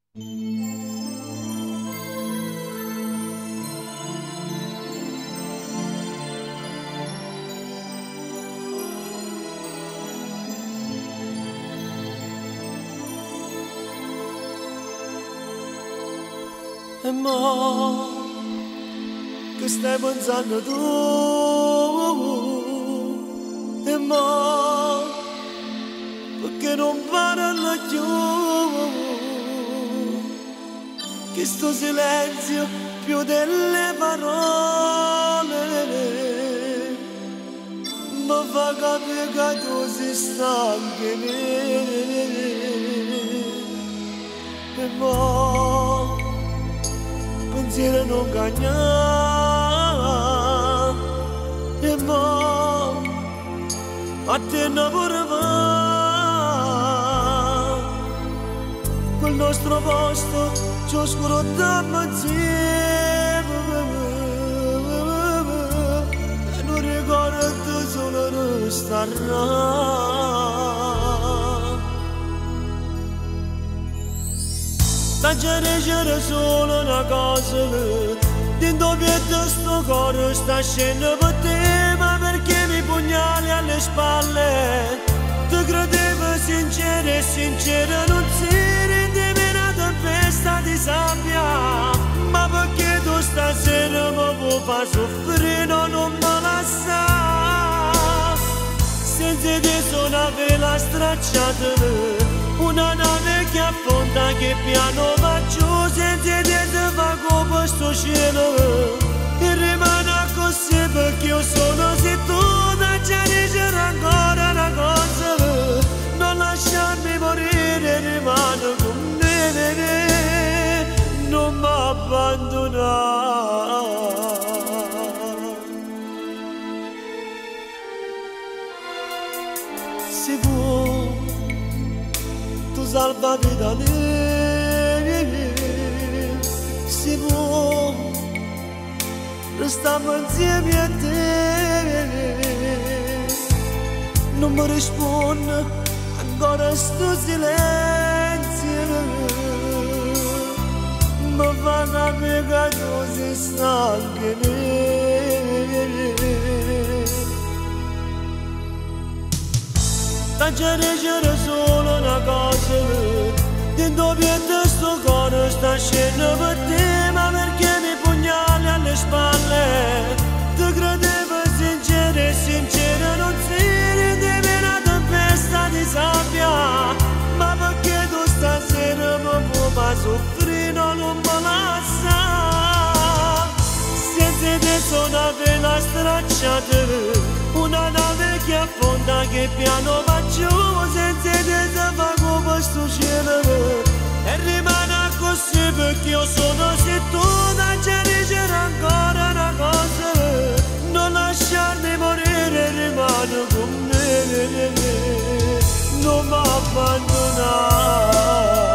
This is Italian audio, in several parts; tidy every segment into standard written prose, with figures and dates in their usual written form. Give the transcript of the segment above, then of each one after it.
E mo che stai pensando tu? E mo perché non parlo più? Che sto silenzio più delle parole mi fa capire che tu sei stanco di me. E mo pensiero non cagna. E mo a te non pure va quel nostro posto ci oscuro da insieme e non ricordo solo resterà. La gente c'era solo una cosa, dentro pietro sto cuore sta scendendo per te, ma perché mi pugnali alle spalle? Ti credevo sincero e sincera, non si rendevi una tempesta di sabbia, ma perché tu stasera mi vuoi far soffrire, no, non me la sa. Senza te sono una vela stracciata, una nave che affonda, che piano va giù, senza te si fa come questo cielo, e rimane così perché io sono se tu da già dicere ancora una cosa, non lasciarmi morire, rimane con me, non mi abbandonare. Se vuoi tu salva vita mia, se vuoi restiamo insieme a te. Non mi risponde ancora sto silenzio, mi fa capire che tu sei stanco di me. La gente c'era solo una cosa, dentro pietro sto cuore sta scendendo per te, ma perché mi pugnali alle spalle? Ti credevo sincero e sincera, non si rendevi una tempesta di sabbia, ma perché tu stasera mi vuoi far soffrire, no, non me la sa. Senza te sono una vela stracciata, una nave che affonda, che piano va giù, senza te si fa come questo cielo, e rimane così perché io sono se tu da già dicere ancora una cosa, non lasciarmi morire, rimane con me, non mi abbandonare.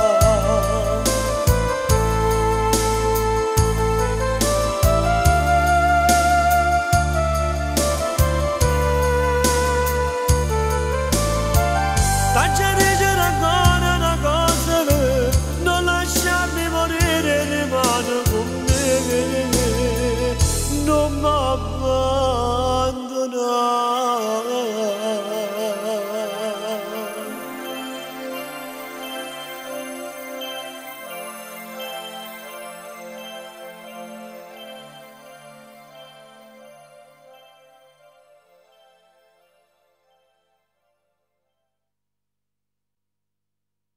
Non mi abbandonare.